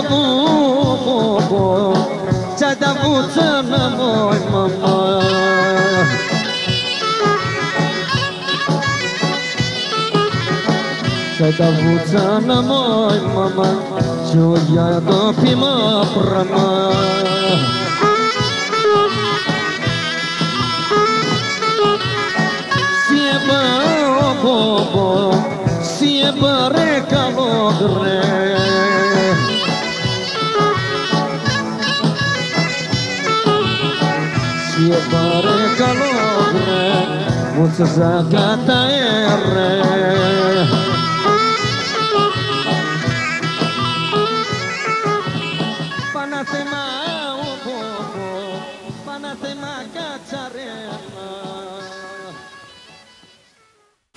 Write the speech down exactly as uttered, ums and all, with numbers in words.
Τσανταβού, τσανταβού τσαναμόι μαμά. Τσανταβού τσαναμόι μαμά, τσούγια το πήμα πραμά. Σιέμπα ο μπόμπο, σιέμπα ρε καλόγρε. Σε παρακαλώ ρε, μου τσαζάκα τα έρε. Παναθεμά ο πόπο, Παναθεμά κατσαρ